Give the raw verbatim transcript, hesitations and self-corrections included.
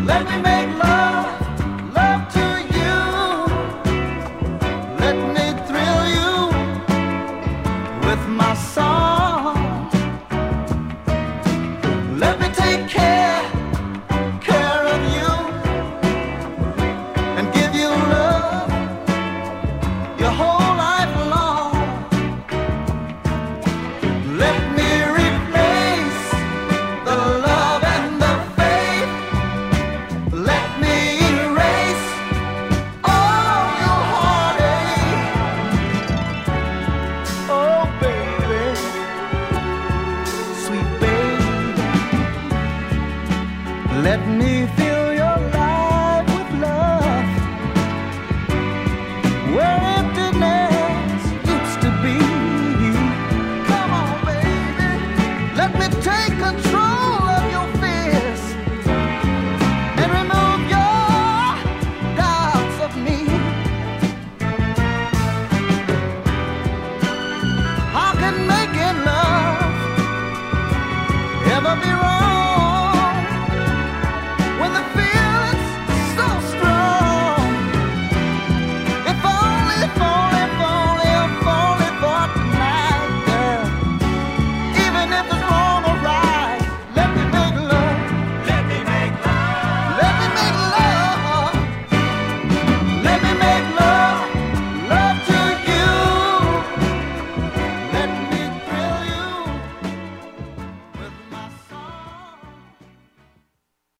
Let me make love, love to you. Let me thrill you with my song. Let me take care, care of you, and give you love your whole life long. Let me replace the love and the faith. Let me erase all your heartache. Oh baby, sweet baby, let me feel